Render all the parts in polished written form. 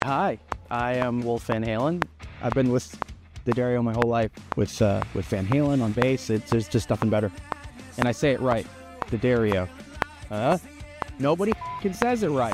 Hi, I am Wolf Van Halen. I've been with D'Addario my whole life with Van Halen on bass. There's just nothing better. And I say it right, D'Addario. Nobody says it right.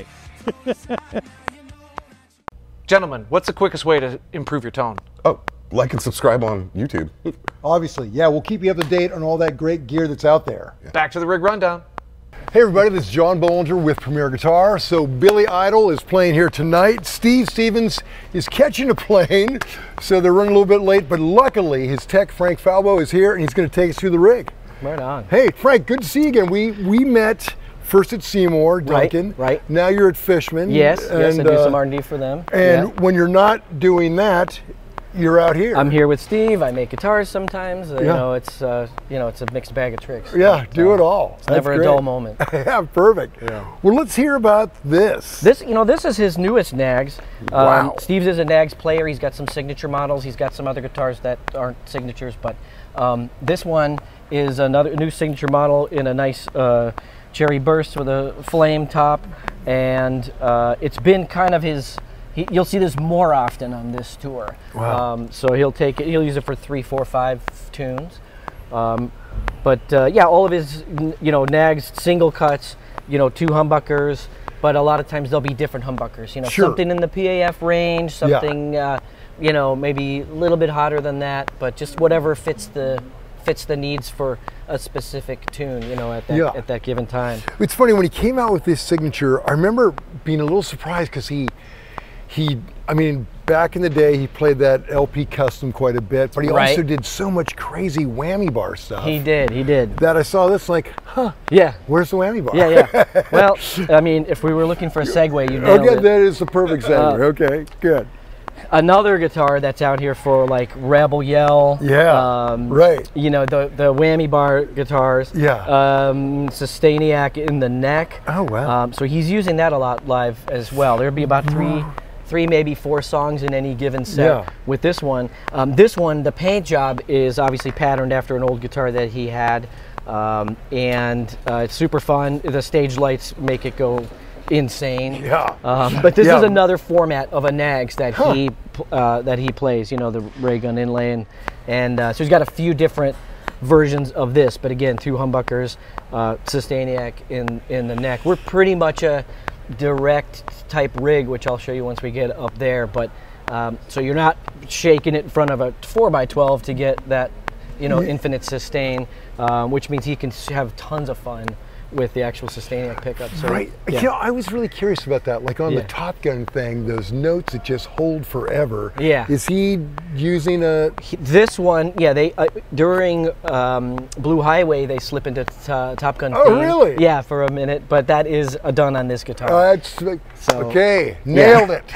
Gentlemen, what's the quickest way to improve your tone? Oh, like and subscribe on YouTube. Obviously, yeah, we'll keep you up to date on all that great gear that's out there. Back to the rig rundown. Hey everybody, this is John Bollinger with Premier Guitar. So Billy Idol is playing here tonight. Steve Stevens is catching a plane, so they're running a little bit late, but luckily his tech, Frank Falbo, is here and he's going to take us through the rig. Right on. Hey Frank, good to see you again. We met first at Seymour, Duncan. Right. Now you're at Fishman. Yes, I do some uh, R&D for them. And when you're not doing that, you're out here. I'm here with Steve. I make guitars sometimes. You know, it's a mixed bag of tricks. Yeah, But, do it all. It's never a dull moment. Yeah, perfect. Yeah. Well, let's hear about this. This is his newest Nags. Wow. Steve's is a Nags player. He's got some signature models. He's got some other guitars that aren't signatures, but this one is another new signature model in a nice cherry burst with a flame top, and it's been kind of his. You'll see this more often on this tour. Wow. So he'll use it for 3, 4, 5 tunes. All of his, Nags single cuts, 2 humbuckers, but a lot of times there'll be different humbuckers. Sure. Something in the PAF range, something, maybe a little bit hotter than that, but just whatever fits the needs for a specific tune, at that given time. It's funny, when he came out with this signature, I remember being a little surprised because back in the day, he played that LP Custom quite a bit, but he also did so much crazy whammy bar stuff. He did. That I saw this Yeah. Where's the whammy bar? Yeah. Well, if we were looking for a segue, you nailed it. That is the perfect segue. Okay, good. Another guitar that's out here for like Rebel Yell. Yeah, right. The whammy bar guitars. Yeah. Sustainiac in the neck. Oh, wow. So he's using that a lot live as well. There'll be about three, maybe 4 songs in any given set with this one. The paint job is obviously patterned after an old guitar that he had, and it's super fun. The stage lights make it go insane. Yeah. But this is another format of a Nags that he plays. The ray gun inlay, and so he's got a few different versions of this. But again, 2 humbuckers, Sustainiac in the neck. We're pretty much a direct type rig, which I'll show you once we get up there, but so you're not shaking it in front of a 4x12 to get that infinite sustain, which means he can have tons of fun with the actual Sustainiac pickup. So, right. Yeah. I was really curious about that. Like on the Top Gun thing, those notes that just hold forever. Yeah. Is he using this one? Yeah. They during Blue Highway they slip into Top Gun. Oh, really? Yeah, for a minute. But that is done on this guitar. Okay. Nailed it.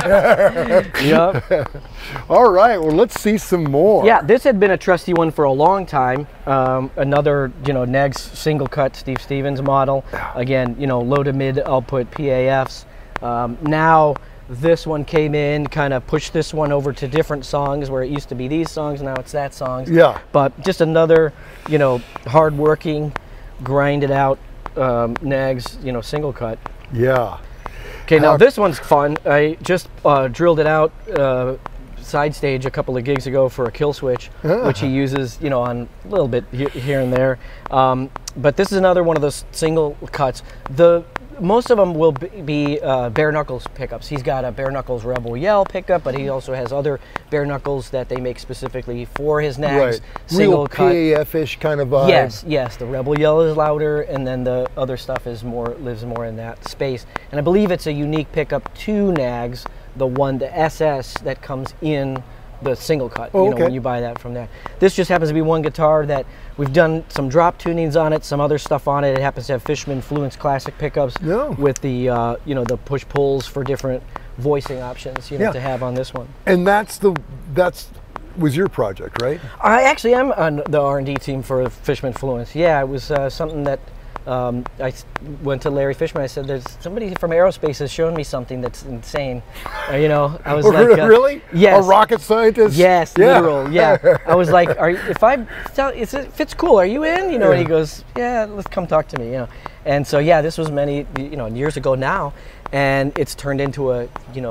Yep. All right. Well, let's see some more. Yeah. This had been a trusty one for a long time. Another Nags single cut Steve Stevens model. Again, low to mid output PAFs. Now this one came in, kind of pushed this one over to different songs where it used to be these songs, now it's that songs. Yeah. But just another, hard working, grinded out Nags, single cut. Yeah. Okay, now this one's fun. I just drilled it out side stage a couple of gigs ago for a kill switch, which he uses, on a little bit here and there. But this is another one of those single cuts. Most of them will be bare knuckles pickups. He's got a bare knuckles Rebel Yell pickup, but he also has other bare knuckles that they make specifically for his Nags. Right. Single Real cut. PAF-ish kind of vibe. Yes. The Rebel Yell is louder, and then the other stuff lives more in that space. And I believe it's a unique pickup to Nags, the SS that comes in the single cut, when you buy that from there. This just happens to be one guitar that we've done some drop tunings on it, some other stuff on it. It happens to have Fishman Fluence Classic pickups with the the push pulls for different voicing options to have on this one. And that's was your project, right? I actually am on the R&D team for Fishman Fluence. Yeah, it was something that I went to Larry Fishman. I said, "There's somebody from aerospace has shown me something that's insane." I was like, "Really? Yes, a rocket scientist?" Yes, literal. Yeah, I was like, if it's cool, are you in? And he goes, "Yeah, let's come talk to me." And so this was many years ago now, and it's turned into a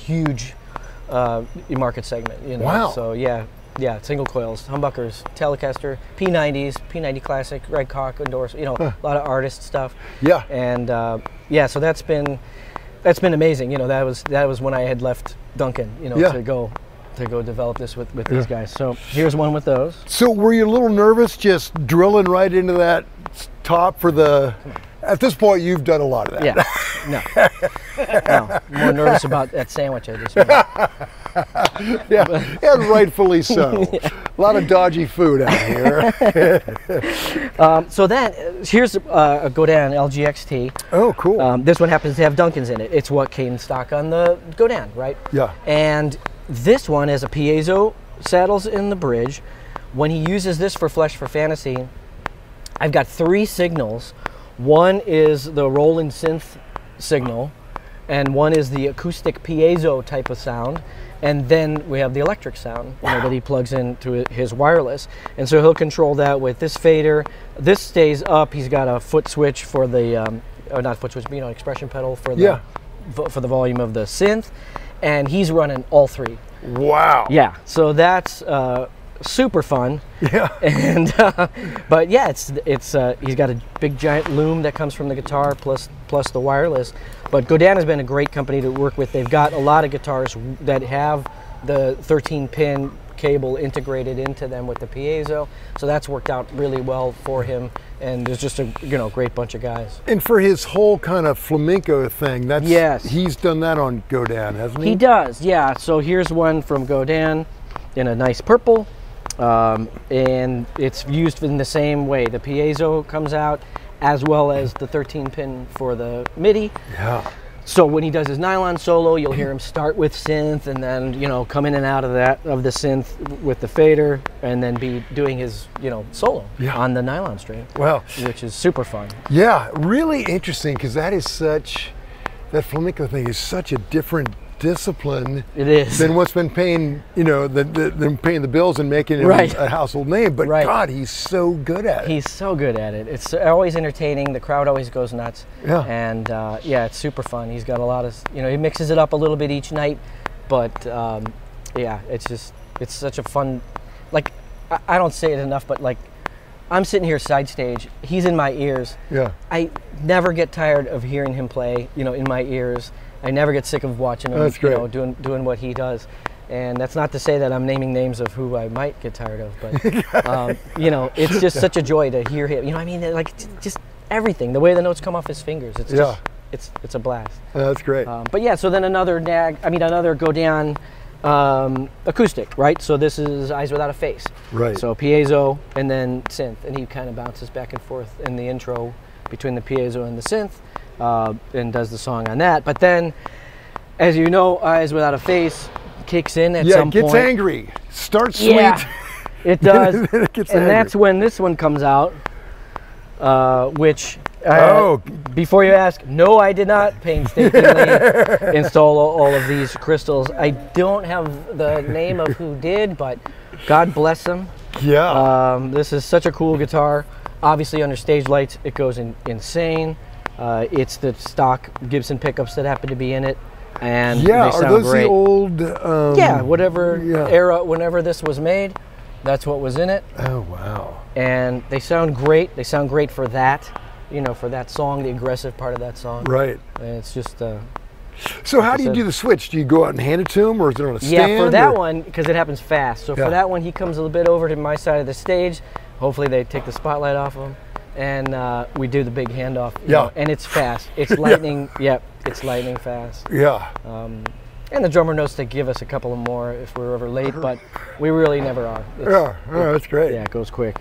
huge market segment. You know? Wow. So yeah, single coils, humbuckers, Telecaster, P90s, P90 Classic, Red Cock endorsed. You know, a lot of artist stuff. Yeah. And so that's been amazing. You know, that was when I had left Duncan. You know, to go develop this with these guys. So here's one with those. So were you a little nervous just drilling right into that top for the? At this point, you've done a lot of that. Yeah. No. More nervous about that sandwich I just made. Yeah, and rightfully so. A lot of dodgy food out here. So here's a Godin LGXT. Oh, cool. This one happens to have Duncans in it. It's what came stock on the Godin, right? Yeah. And this one has a piezo saddles in the bridge. When he uses this for Flesh for Fantasy, I've got 3 signals. One is the Roland synth signal, and one is the acoustic piezo type of sound, and then we have the electric sound that he plugs into his wireless. And so he'll control that with this fader. This stays up. He's got a foot switch for the, not foot switch, but expression pedal for the volume of the synth, and he's running all 3. Wow. Yeah, so that's super fun. Yeah. And but yeah, it's he's got a big giant loom that comes from the guitar plus the wireless. But Godin has been a great company to work with. They've got a lot of guitars that have the 13-pin cable integrated into them with the piezo, so that's worked out really well for him. And there's just a great bunch of guys. And for his whole kind of flamenco thing, he's done that on Godin, hasn't he? He does, yeah. So here's one from Godin in a nice purple. And it's used in the same way. The piezo comes out as well as the 13-pin for the MIDI. Yeah. So when he does his nylon solo, you'll hear him start with synth and then, come in and out of the synth with the fader and then be doing his, solo on the nylon string. Wow. Which is super fun. Yeah, really interesting because that flamenco thing is such a different discipline. It is. Than what's been paying, than paying the bills and making him a household name. But God, he's so good at it. He's so good at it. It's always entertaining. The crowd always goes nuts. Yeah. And it's super fun. He's got a lot of, he mixes it up a little bit each night, but it's such a fun, I don't say it enough, but I'm sitting here side stage. He's in my ears. Yeah. I never get tired of hearing him play, in my ears. I never get sick of watching him, doing what he does. And that's not to say that I'm naming names of who I might get tired of, but it's just such a joy to hear him. Just everything, the way the notes come off his fingers. It's just, it's a blast. That's great. So then another Godin acoustic, right? So this is Eyes Without a Face. Right. So piezo and then synth, and he kind of bounces back and forth in the intro between the piezo and the synth. And does the song on that. But then, as you know, Eyes Without a Face kicks in at some point. Yeah, it gets angry. Starts sweet. Yeah, it does. It gets and angry. That's when this one comes out, which, before you ask, no, I did not painstakingly install all of these crystals. I don't have the name of who did, but God bless them. Yeah. This is such a cool guitar. Obviously, under stage lights, it goes insane. It's the stock Gibson pickups that happen to be in it, and they sound are those great. the old? Whatever era, whenever this was made, that's what was in it. Oh wow! And they sound great. They sound great for that, for that song, the aggressive part of that song. Right. And it's just. So how do you do the switch? Do you go out and hand it to him, or is it on a stand? Yeah, for that one, because it happens fast. So for that one, he comes a little bit over to my side of the stage. Hopefully, they take the spotlight off him. And we do the big handoff. And it's fast. It's lightning. Yep, it's lightning fast. Yeah. And the drummer knows to give us a couple of more if we're ever late, but we really never are. That's great. Yeah, it goes quick.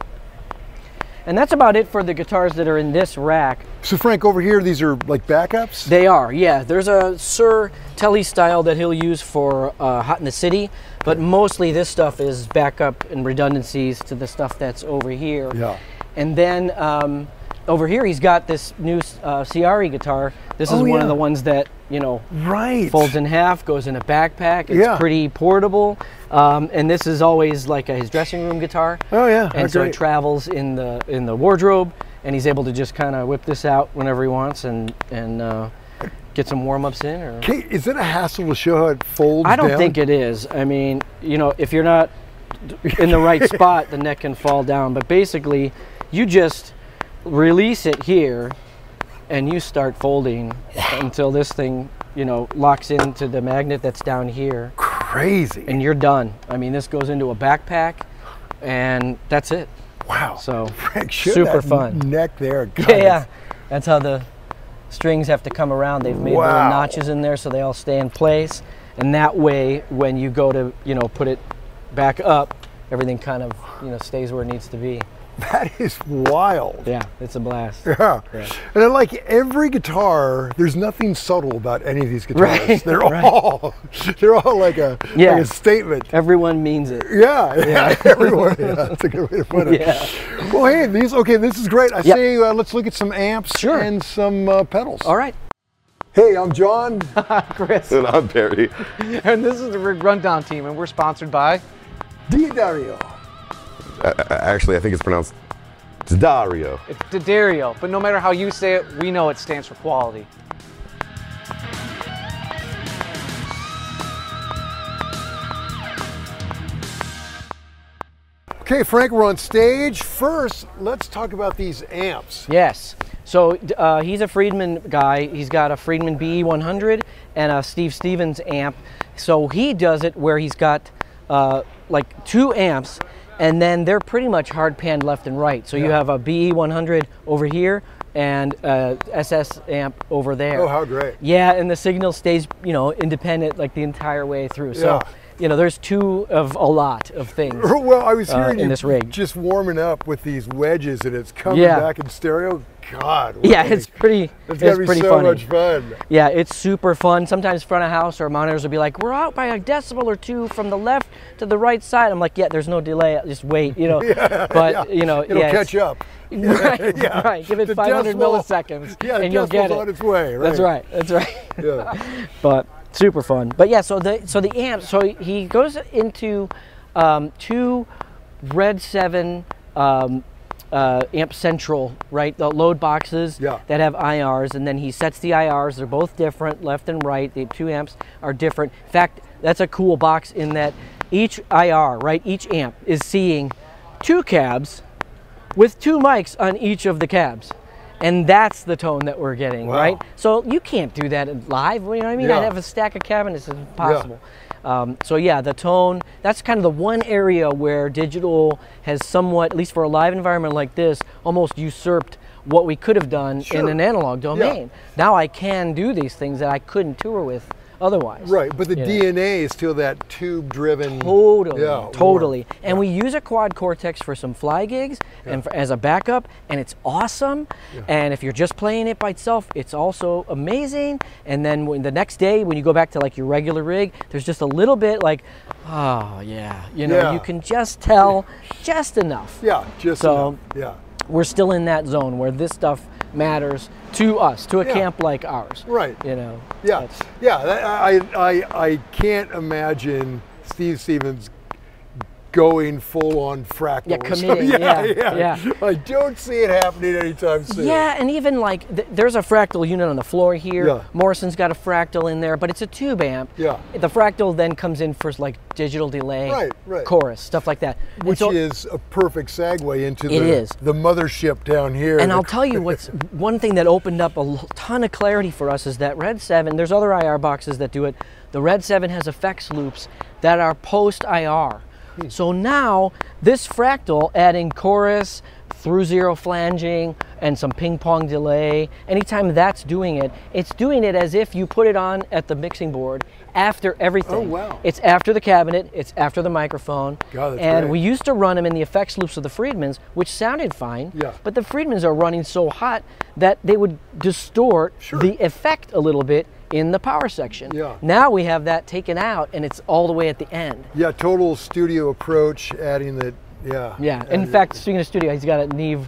And that's about it for the guitars that are in this rack. So Frank, over here, these are like backups? They are, yeah. There's a Sir Telly style that he'll use for Hot in the City, but mostly this stuff is backup and redundancies to the stuff that's over here. Yeah. And then over here, he's got this new Ciari guitar. This is one of the ones that, folds in half, goes in a backpack. It's pretty portable. And this is always like his dressing room guitar. Oh, yeah. And so it travels in the wardrobe, and he's able to just kind of whip this out whenever he wants and get some warm-ups in. Or Okay, is it a hassle to show how it folds I don't down? think it is. I mean, you know, if you're not in the right spot, the neck can fall down. But basically, you just release it here, and you start folding until this thing, you know, locks into the magnet that's down here, Crazy. and you're done. I mean, this goes into a backpack, and that's it. Wow. So Frank, show super that fun. neck there. God, Yeah, that's how the strings have to come around. They've made little Wow. notches in there so they all stay in place, and that way, when you go to, you know, put it back up, everything kind of, you know, stays where it needs to be. That is wild. Yeah, it's a blast. Yeah. Yeah. And I like every guitar, there's nothing subtle about any of these guitars. Right, They're right. all like a Yeah. like a statement. Everyone means it. Yeah, everyone. Yeah, that's a good way to put it. Yeah. Well, hey, this is great. I Yep. say let's look at some amps Sure. and some pedals. All right. Hey, I'm John. Chris. And I'm Barry. And this is the Rig Rundown team, and we're sponsored by Dario. Actually, I think it's pronounced Dario. it's D'Addario, but no matter how you say it, we know it stands for quality. Okay, Frank, we're on stage. First, let's talk about these amps. Yes. So he's a Friedman guy. He's got a Friedman BE100 and a Steve Stevens amp. So he does it where he's got like 2 amps, and then they're pretty much hard panned left and right. So you Yeah. have a BE100 over here and a SS amp over there. Oh, how great. Yeah, and the signal stays, you know, independent like the entire way through. So, Yeah. you know, there's 2 of a lot of things. Well, I was hearing in you this rig. just warming up with these wedges, and it's coming Yeah. back in stereo. God. what Yeah, a- it's pretty. It's gotta It's be pretty so funny. much fun. Yeah, it's super fun. Sometimes front of house or monitors will be like, we're out by a decibel or 2 from the left to the right side. I'm like, yeah, there's no delay. Just wait, you know. But, Yeah. you know, It'll yeah, catch up. Right, Yeah. right. Give it The 500 decimal- milliseconds Yeah, the and you'll get decibel's it. on its way. Right. That's right. That's right. Yeah. But super fun. But yeah, so the amp. So he goes into 2 Red 7 Amp Central, right? The load boxes Yeah. that have IRs, and then he sets the IRs. They're both different, left and right. The 2 amps are different. In fact, that's a cool box in that each IR, right? Each amp is seeing 2 cabs with 2 mics on each of the cabs. And that's the tone that we're getting, Wow. right? So you can't do that live, you know what I mean? Yeah. I'd have a stack of cabinets, it's impossible. So yeah, the tone, that's kind of the one area where digital has somewhat, at least for a live environment like this, almost usurped what we could have done Sure. in an analog domain. Now I can do these things that I couldn't tour with otherwise. Right, but the you know. DNA is still that tube-driven. Totally, Yeah, totally. warm. And we use a quad cortex for some fly gigs and as a backup, and it's awesome. And if you're just playing it by itself, it's also amazing. And then when the next day, when you go back to like your regular rig, there's just a little bit like, oh yeah, you know, Yeah. you can just tell just enough. Yeah, just So- enough. We're still in that zone where this stuff matters to us, to a Yeah. camp like ours. Right. You know. Yeah, That's- yeah. I can't imagine Steve Stevens going full on fractals. Yeah, committing, yeah. I don't see it happening anytime soon. Yeah, and even like there's a fractal unit on the floor here. Yeah. Morrison's got a fractal in there, but it's a tube amp. Yeah. The fractal then comes in for like digital delay, Right. chorus, stuff like that. And Which so- is a perfect segue into It is. the mothership down here. And I'll tell you what's one thing that opened up a ton of clarity for us is that Red 7, there's other IR boxes that do it. The Red 7 has effects loops that are post IR. So now this fractal adding chorus, through zero flanging, and some ping pong delay, anytime that's doing it, it's doing it as if you put it on at the mixing board after everything. Oh, wow. It's after the cabinet, it's after the microphone. God, that's and great. we used to run them in the effects loops of the Friedmans, which sounded fine. Yeah. But the Friedmans are running so hot that they would distort the effect a little bit in the power section. Yeah. Now we have that taken out and it's all the way at the end. Yeah, total studio approach, adding the, yeah. Yeah. In fact, speaking of studio, he's got a Neve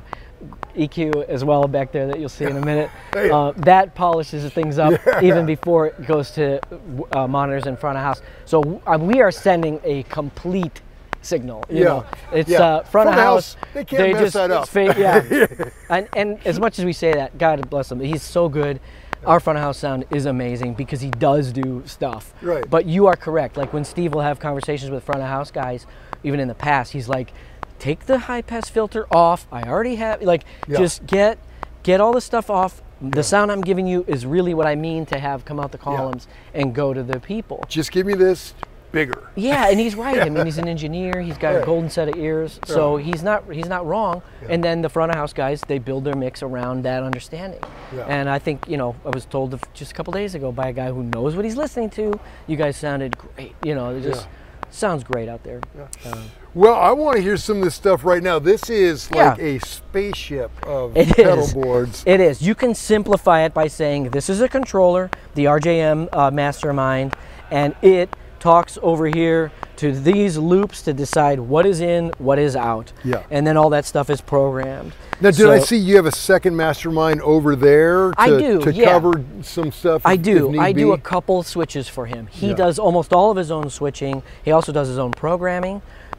EQ as well back there that you'll see in a minute. That polishes things up even before it goes to monitors in front of house. So we are sending a complete signal. You know, it's front of house. They can't mess that up. yeah. And as much as we say that, God bless him, he's so good. our front of house sound is amazing because he does do stuff. Right. But you are correct. Like when Steve will have conversations with front of house guys, even in the past, he's like, take the high pass filter off. I already have, like, just get all the stuff off. The sound I'm giving you is really what I mean to have come out the columns and go to the people. Just give me this bigger. Yeah, and he's right. I mean, he's an engineer. He's got a golden set of ears, so he's not wrong. And then the front of house guys, they build their mix around that understanding. Yeah. And I think, you know, I was told just a couple days ago by a guy who knows what he's listening to. You guys sounded great. You know, it just sounds great out there. Yeah. Well, I want to hear some of this stuff right now. This is like a spaceship of pedal boards. It is. You can simplify it by saying this is a controller, the RJM Mastermind, and it talks over here to these loops to decide what is in, what is out. Yeah. And then all that stuff is programmed. Now, did I see you have a second Mastermind over there to cover some stuff? I do. I do a couple switches for him. He does almost all of his own switching. He also does his own programming,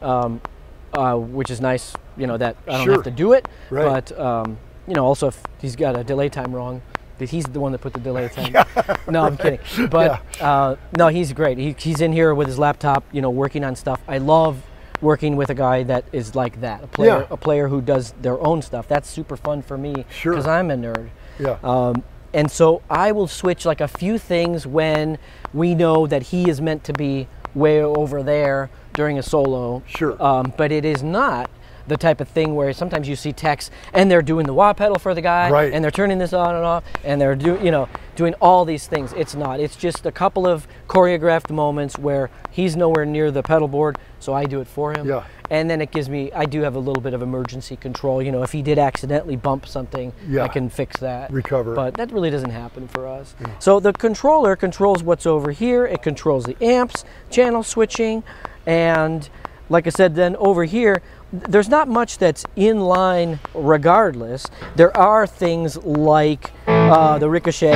which is nice, you know, that I don't have to do it. Right. But, you know, also if he's got a delay time wrong, he's the one that put the delay time. No, I'm kidding. But no, he's great. He's in here with his laptop, you know, working on stuff. I love working with a guy that is like that, a player who does their own stuff. That's super fun for me because I'm a nerd. Yeah. And so I will switch like a few things when we know that he is meant to be way over there during a solo. Sure. But it is not the type of thing where sometimes you see techs and they're doing the wah pedal for the guy, and they're turning this on and off, and they're doing all these things. It's not. It's just a couple of choreographed moments where he's nowhere near the pedal board, so I do it for him. Yeah. And then it gives me, I do have a little bit of emergency control. You know, if he did accidentally bump something, I can fix that. Recover. But that really doesn't happen for us. Yeah. So the controller controls what's over here. It controls the amps, channel switching, and like I said, then over here, there's not much that's in line regardless. There are things like the ricochet.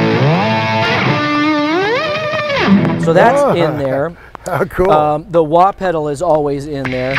So that's in there. How cool. The wah pedal is always in there.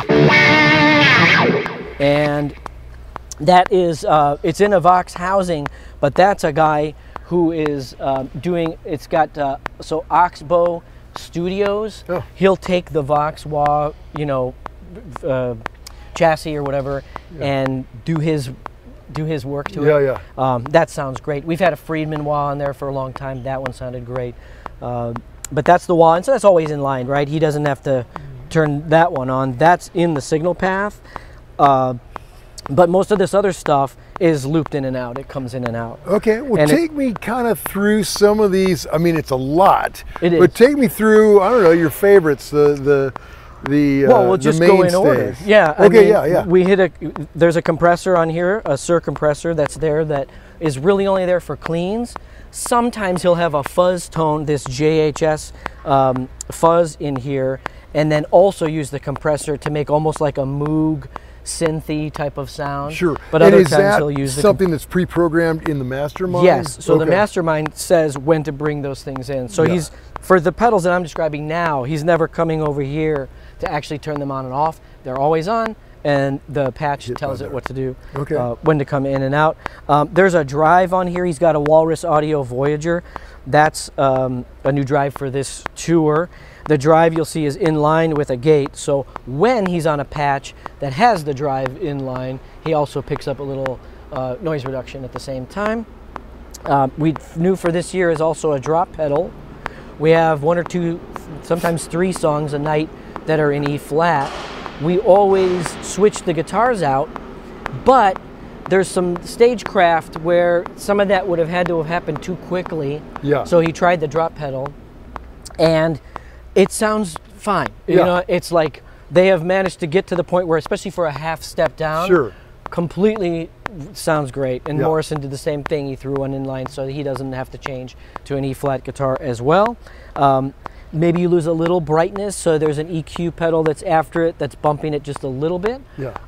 And that is, it's in a Vox housing, but that's a guy who is doing, it's got, so Oxbow Studios, he'll take the Vox wah, you know, chassis or whatever, and do his work to it. That sounds great. We've had a Friedman wah on there for a long time. That one sounded great. But that's the wah, and so that's always in line, right? He doesn't have to turn that one on. That's in the signal path. But most of this other stuff is looped in and out. It comes in and out. Okay, well, and take me kind of through some of these. I mean, it's a lot. It is. But take me through, I don't know, your favorites, well, we'll just go in order. Yeah. Okay, We hit there's a compressor on here, a Sir compressor that's there that is really only there for cleans. Sometimes he'll have a fuzz tone, this JHS fuzz in here, and then also use the compressor to make almost like a Moog synthy type of sound. Sure. But and other is times that he'll use something that's pre-programmed in the Mastermind? Yes. So the Mastermind says when to bring those things in. So he's, for the pedals that I'm describing now, he's never coming over here to actually turn them on and off. They're always on, and the patch tells it what to do, when to come in and out. There's a drive on here. He's got a Walrus Audio Voyager. That's a new drive for this tour. The drive you'll see is in line with a gate, so when he's on a patch that has the drive in line, he also picks up a little noise reduction at the same time. New for this year is also a drop pedal. We have 1 or 2, sometimes 3 songs a night that are in E flat. We always switch the guitars out, but there's some stagecraft where some of that would have had to have happened too quickly. So he tried the drop pedal, and it sounds fine. You know, it's like they have managed to get to the point where, especially for a half step down, completely sounds great. And Morrison did the same thing. He threw one in line so that he doesn't have to change to an E flat guitar as well. Maybe you lose a little brightness, so there's an EQ pedal that's after it that's bumping it just a little bit.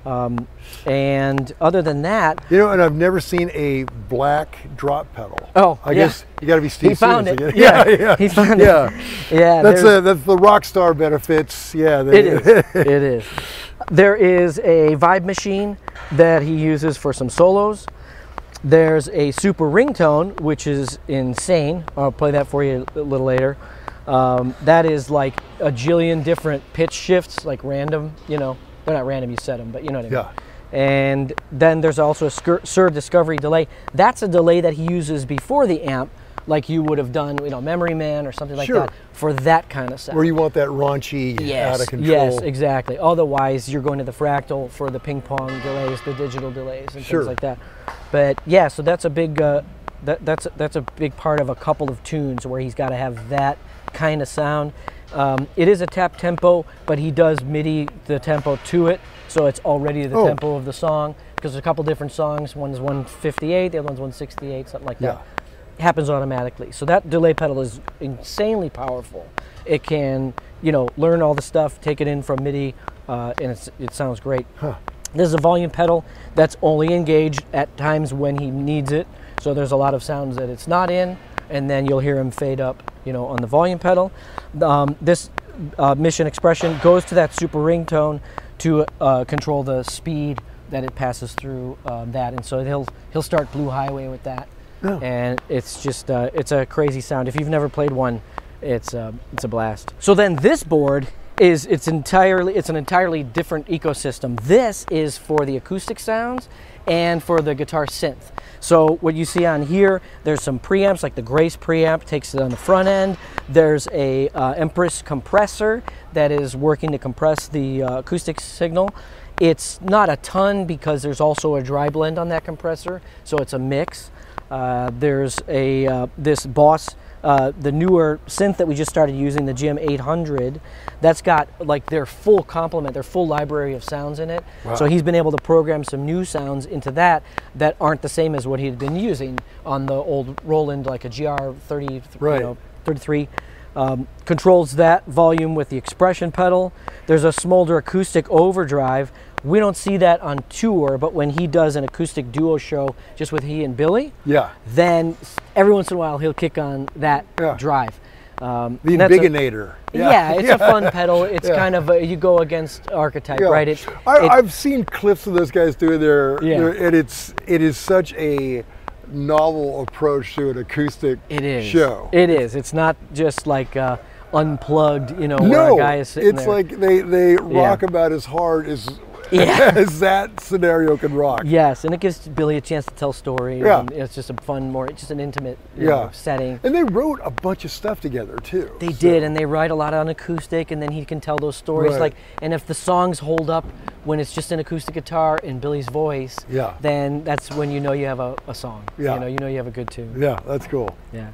And other than that, you know, and I've never seen a black drop pedal. I guess you got to be Steve. He found Stevens it. Again. He found it. Yeah. That's the rock star benefits. It is. It is. There is a Vibe Machine that he uses for some solos. There's a super ringtone, which is insane. I'll play that for you a little later. That is like a jillion different pitch shifts, like random, you know. They're not random, you set them, but you know what I mean. Yeah. And then there's also a SUR discovery delay. That's a delay that he uses before the amp, like you would have done, you know, Memory Man or something like Sure. that, for that kind of sound. Where you want that raunchy, out of control. Yes, exactly. Otherwise, you're going to the fractal for the ping pong delays, the digital delays, and Sure. things like that. But yeah, so that's a big that's a big part of a couple of tunes where he's got to have that kind of sound. It is a tap tempo, but he does MIDI the tempo to it, so it's already the tempo of the song. Because there's a couple different songs. One's 158, the other one's 168, something like that. Happens automatically. So that delay pedal is insanely powerful. It can, you know, learn all the stuff, take it in from MIDI, and it sounds great. This is a volume pedal that's only engaged at times when he needs it. So there's a lot of sounds that it's not in, and then you'll hear him fade up, you know, on the volume pedal. This Mission Expression goes to that super ringtone to control the speed that it passes through that, and so he'll start Blue Highway with that. And it's just it's a crazy sound. If you've never played one, it's a blast. So then this board it's an entirely different ecosystem. This is for the acoustic sounds and for the guitar synth. So what you see on here, there's some preamps, like the Grace preamp takes it on the front end. There's a Empress compressor that is working to compress the acoustic signal. It's not a ton because there's also a dry blend on that compressor, so it's a mix. There's this Boss, the newer synth that we just started using, the GM 800, that's got like their full complement, their full library of sounds in it. Wow. So he's been able to program some new sounds into that aren't the same as what he had been using on the old Roland, like a GR30, Right. 33. Controls that volume with the expression pedal. There's a Smolder acoustic overdrive. We don't see that on tour, but when he does an acoustic duo show just with he and Billy, then every once in a while he'll kick on that drive. The Embiggenator. Yeah, it's a fun pedal. It's kind of you go against Archetype, right? I've seen clips of those guys doing and it is such a novel approach to an acoustic show. It is. It's not just like unplugged, you know, where a guy is sitting it's there. like they rock about as hard as as that scenario can rock. Yes, and it gives Billy a chance to tell stories. And it's just a fun, just an intimate setting. And they wrote a bunch of stuff together too. They did, and they write a lot on acoustic, and then he can tell those stories. Right. Like, and if the songs hold up when it's just an acoustic guitar in Billy's voice, then that's when you know you have a song. You know you have a good tune. Yeah, that's cool. Yeah.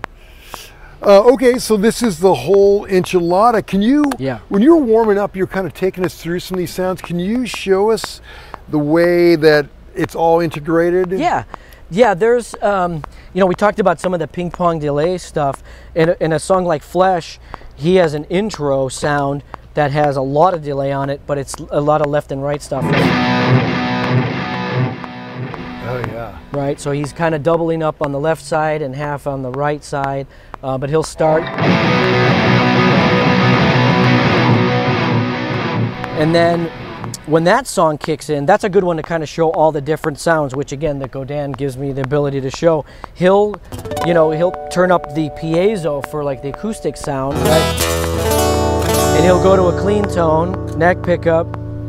Okay, so this is the whole enchilada. Can you, when you're warming up, you're kind of taking us through some of these sounds. Can you show us the way that it's all integrated? Yeah, there's, you know, we talked about some of the ping pong delay stuff. In a song like Flesh, he has an intro sound that has a lot of delay on it, but it's a lot of left and right stuff. Oh, yeah. Right, so he's kind of doubling up on the left side and half on the right side, but he'll start. And then when that song kicks in, that's a good one to kind of show all the different sounds, which again, the Godin gives me the ability to show. He'll turn up the piezo for like the acoustic sound, right? And he'll go to a clean tone, neck pickup.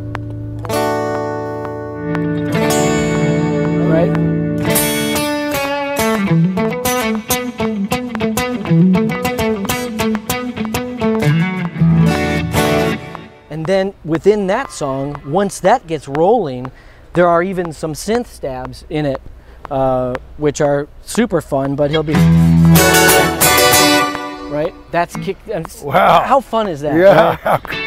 Right? And then within that song, once that gets rolling, there are even some synth stabs in it, which are super fun, but he'll be... Right? That's kick... Wow. How fun is that? Yeah.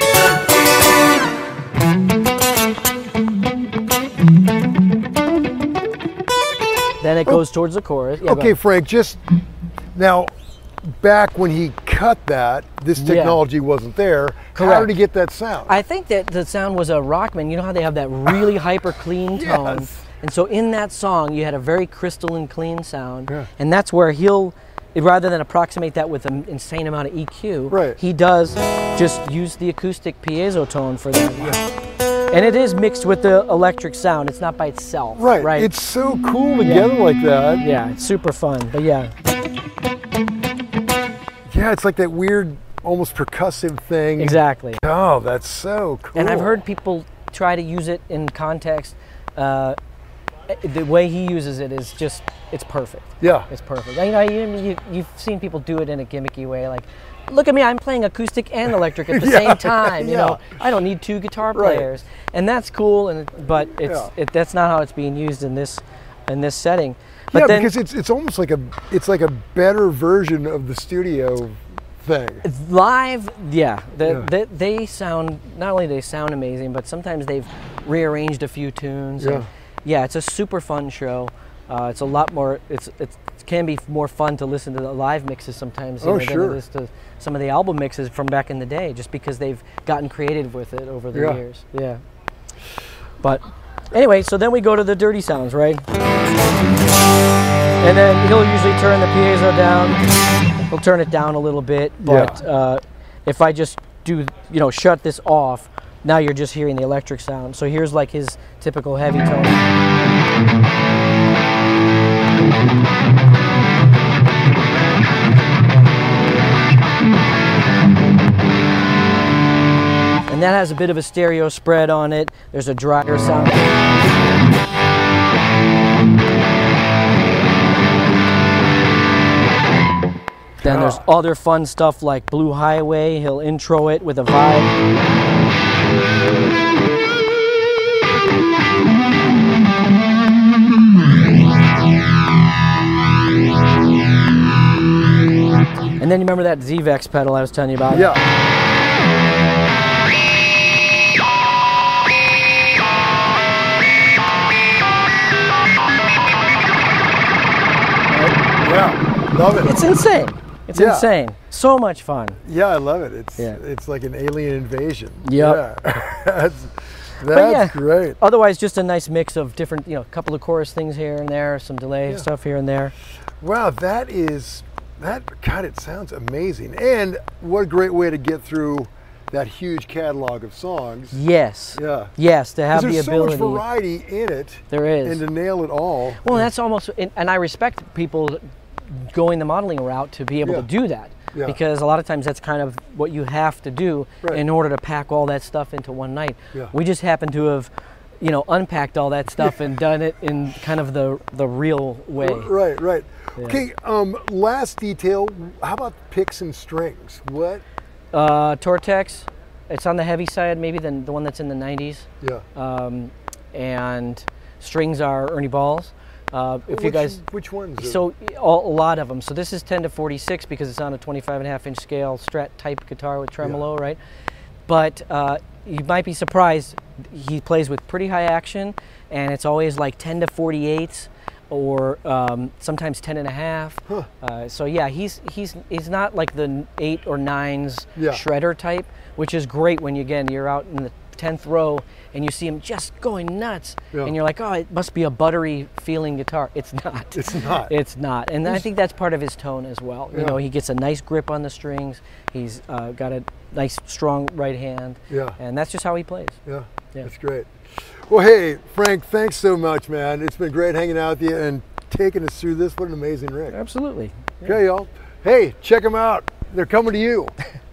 Right? Then it goes towards the chorus. Yeah, okay, Frank, just now, back when he cut that, this technology wasn't there. Correct. How did he get that sound? I think that the sound was a Rockman. You know how they have that really hyper clean tone? Yes. And so in that song, you had a very crystalline clean sound. And that's where he'll, rather than approximate that with an insane amount of EQ, he does just use the acoustic piezo tone for that. And it is mixed with the electric sound. It's not by itself. Right. Right. It's so cool together like that. yeah, it's super fun. But yeah. Yeah, it's like that weird, almost percussive thing. Exactly. Oh, that's so cool. And I've heard people try to use it in context. The way he uses it is just, it's perfect. Yeah. It's perfect. You've seen people do it in a gimmicky way, like, look at me, I'm playing acoustic and electric at the same time. You know, I don't need two guitar players, and that's cool. But that's not how it's being used in this setting. But yeah, then, because it's almost like a better version of the studio thing. live, they sound, not only they sound amazing, but sometimes they've rearranged a few tunes. Yeah. And yeah, it's a super fun show. It's a lot more. It can be more fun to listen to the live mixes sometimes than it is to some of the album mixes from back in the day, just because they've gotten creative with it over the years. Yeah. But anyway, so then we go to the dirty sounds, right? And then he'll usually turn the piezo down. He'll turn it down a little bit, but if I just do, shut this off, now you're just hearing the electric sound. So here's like his typical heavy tone. And that has a bit of a stereo spread on it. There's a drier sound. Then there's other fun stuff like Blue Highway. He'll intro it with a vibe. And then you remember that Z-Vex pedal I was telling you about? Yeah. Yeah, love it. It's insane. It's insane. So much fun. Yeah, I love it. It's like an alien invasion. Yep. Yeah. That's great. Otherwise, just a nice mix of different, a couple of chorus things here and there, some delay stuff here and there. Wow, God, it sounds amazing. And what a great way to get through that huge catalog of songs. Yes. Yeah. Yes, to have the there's ability. so much variety in it. There is. And to nail it all. Well, that's almost, and I respect people going the modeling route to be able to do that. Yeah. Because a lot of times that's kind of what you have to do in order to pack all that stuff into one night. Yeah. We just happen to have, unpacked all that stuff and done it in kind of the real way. Right. Yeah. Okay, last detail, how about picks and strings? What? Tortex, it's on the heavy side maybe than the one that's in the 90s. Yeah. And strings are Ernie Balls. Which ones? So a lot of them. So this is 10 to 46 because it's on a 25.5-inch scale Strat type guitar with tremolo, right? But you might be surprised. He plays with pretty high action, and it's always like 10 to 48s, or sometimes 10.5. So yeah, he's not like the 8 or 9s shredder type, which is great when you're out in the 10th row and you see him just going nuts, and you're like, oh, it must be a buttery feeling guitar. It's not. It's not. It's not. And I think that's part of his tone as well. He gets a nice grip on the strings. He's got a nice strong right hand. Yeah. And that's just how he plays. Yeah. That's great. Well, hey, Frank, thanks so much, man. It's been great hanging out with you and taking us through this. What an amazing rig. Absolutely. Okay, y'all. Hey, check them out. They're coming to you.